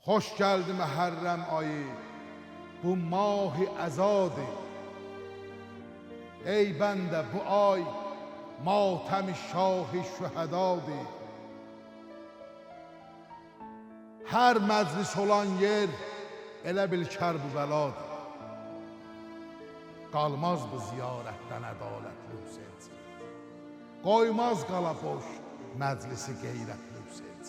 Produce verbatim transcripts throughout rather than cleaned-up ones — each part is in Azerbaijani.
Xoş gəldi Məhərrəm ayı, bu mahi əzadı. Ey bəndə bu ay matəm-i şah-ı şühədadı. Hər məclis olan yer elə bil Kərbəladır. Qalmaz bu ziyarətdən ədalətli Hüseynci, qoymaz qala boş məclisi qeyrətli Hüseynci.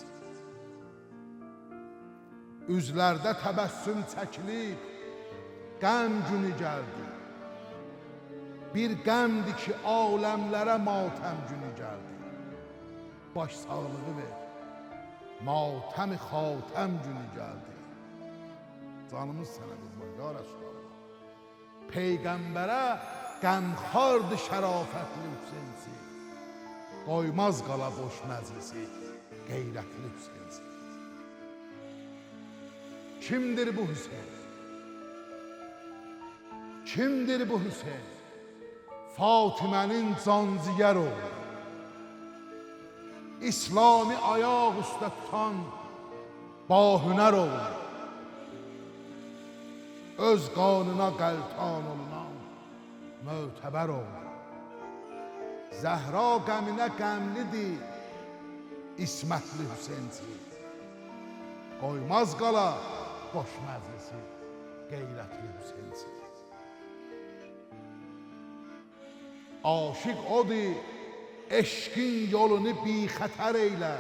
Üzlərdə təbəssüm çəkilib, qəm günü gəldi. Bir qəmdir ki, aləmlərə matəm günü gəldi. Baş sağlığı ver, matəm-i xatəm günü gəldi. Canımız sənə qurban, ya Rəsulullah. Peyğəmbərə qəmxardır şərafətli Hüseynci, qoymaz qala boş məclisi qeyrətli Hüseynci. Kimdir bu Hüseyn? Kimdir bu Hüseyn? Fatimənin canciyər oğlu, İslami ayaq üstə tutan bahünər oğlu, öz qanına qəltan olunan mötəbər oğlu. Zəhra qəminə qəmlidir İsmətli Hüseynci, qoymaz qala boş məclisi qeyrətli Hüseynci. Aşiq odur, eşqin yolunu bixətər eylər.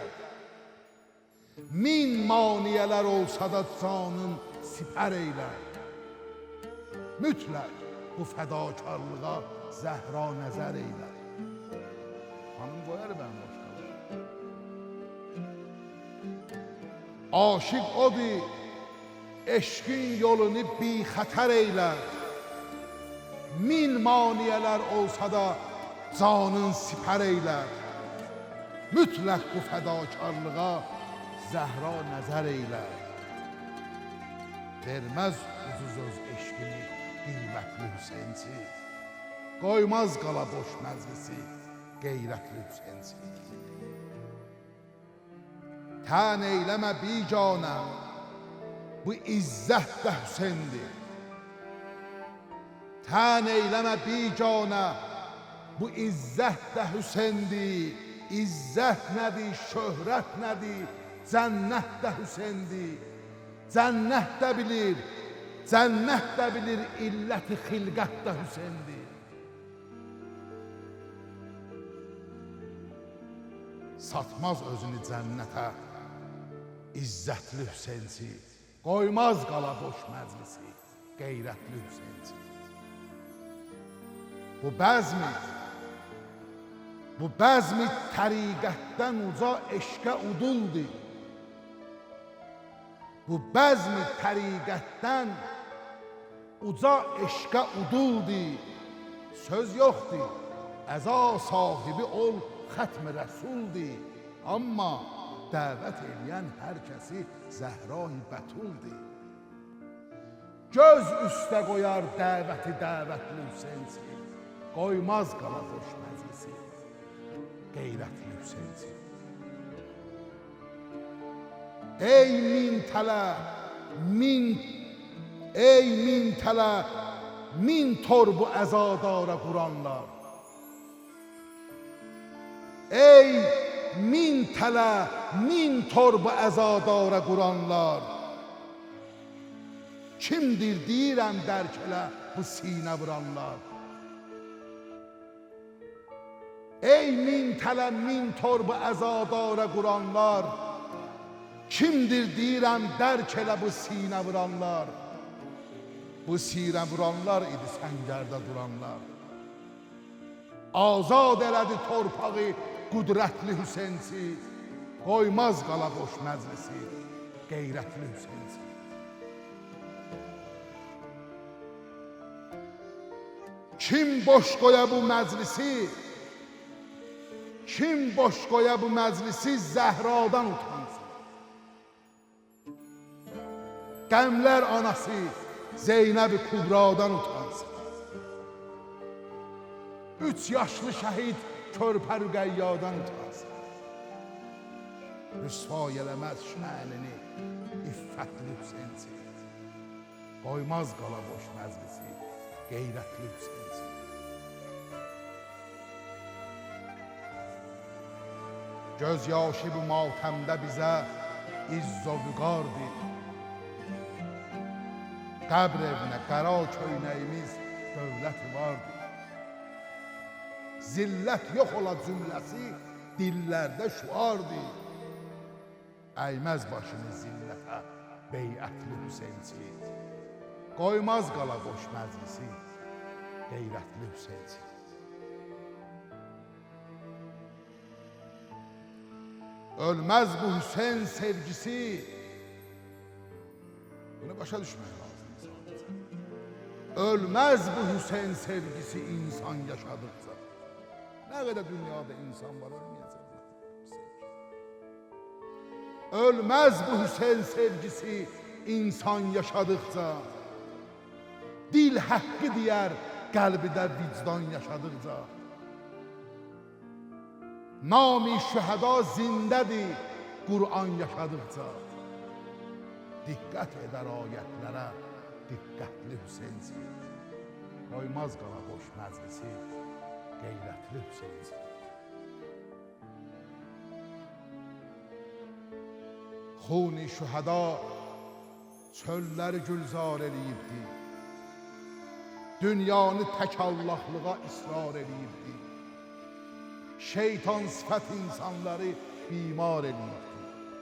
Min maniyələr olsa da canın sipər eylər. Mütləq bu fədakarlığa Zəhra nəzər eylər. Hanım qoyar mən başqalar. Aşiq odur, eşqin yolunu bixətər eylər. Min maniyələr olsa da canın sipər eylər. Mütləq bu fədakarlığa Zəhra nəzər eylər. Verməz uzuz öz eşqini qiymətli Hüseynci, qoymaz qala boş məclisi qeyrətli Hüseynci. Tən eyləmə bicanə, bu izzət də Hüseyndir. Tən eyləmə bicanə, bu izzət də Hüseyndir. İzzət nədir, şöhrət nədir, cənnət də Hüseyndir. Cənnət də bilir, cənnət də bilir, illəti xilqət də Hüseyndir. Satmaz özünü cənnətə, izzətli Hüseynci, qoymaz qala boş məclisi qeyrətli Hüseynci. Bu bəzmi, bu bəzmi təriqətdən uca eşqə uduldur. Bu bəzmi təriqətdən uca eşqə uduldur. Söz yoxdur, əza sahibi ol, xətm-i rəsuldur. Amma dəvət eləyən hər kəsi Zəhra-i Bətuldur. Göz üstə qoyar dəvəti dəvətli Hüseynci, qoymaz qala boş məclisi qeyrətli Hüseynci. Ey min tələ, min, ey min tələ, min torbu əzadara quranlar. Ey min tələ, min torbu əzadara quranlar. Kimdir deyirəm dərk elə bu sinə vuranlar. Ey min tələ, min torbu əzadara quranlar. Kimdir deyirəm dərk elə bu sinə vuranlar. Bu sinə vuranlar idi səngərdə duranlar. Azad elədi torpağı qudrətli Hüseynci, qoymaz qala boş məclisi qeyrətli Hüseynci. Kim boş qoya bu məclisi, kim boş qoya bu məclisi Zəhradan utansın. Qəmlər anası Zeynəb-i Kubradan utansın. Üç yaşlı şəhid körpə Rüqəyyadan utansın. Rüsvay eləməz şənini iffətli Hüseynsi. Qoymaz qala boş məclisi, qeyrətli Hüseynsi. Göz yaşı bu matəmdə bizə izz o vüqardır. Qəbr evinə qara köynəyimiz dövləti vardır. Zillət yox ola cümləsi dillərdə şüardır. Əyməz başını zillətə beyətli Hüseynsi. Qoymaz qala boş məclisi, qeyrətli Hüseynsi. Ölməz bu Hüseyn sevgisi. Bunu başa düşmək lazım sadəcə. Ölməz bu Hüseyn sevgisi insan yaşadıqca. Nə qədər dünyada insan var, ölməyəcək. Ölməz bu Hüseyn sevgisi insan yaşadıqca. Dil haqqı deyər qəlbidə vicdan yaşadıqca. Nami şühəda zindədir Qur'an yaşadıqca. Diqqət edər ayətlərə diqqətli Hüseynsi. Qoymaz qala boş məclisi, qeyrətli Hüseynsi. Xuni şühəda çölləri gülzar eləyibdi. Dünyanı tək Allahlığa israr eləyibdi. Şeytan sifət insanları bimar eləyibdi.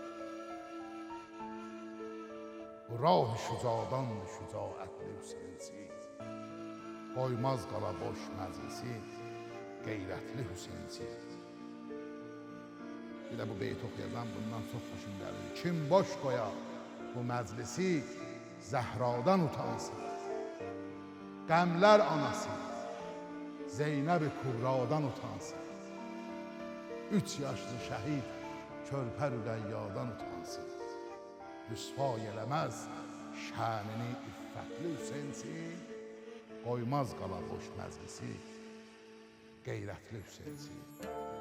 Bu rah-ı şücadandır şücaətli Hüseynsi. Qoymaz qala boş məclisi, qeyrətli Hüseynsi. Bir də bu beyti oxuyacam, bundan çox xoşum gəlir. Kim boş qoya bu məclisi, Zəhradan utansın. Qəmlər anası, Zeynəb-i Kübradan utansın. Üç yaşlı şəhid, körpə Rüqəyyadan utansın. Rüsvay eləməz şənini iffətli Hüseynsi. Qoymaz qala boş məclisi, qeyrətli Hüseynsi.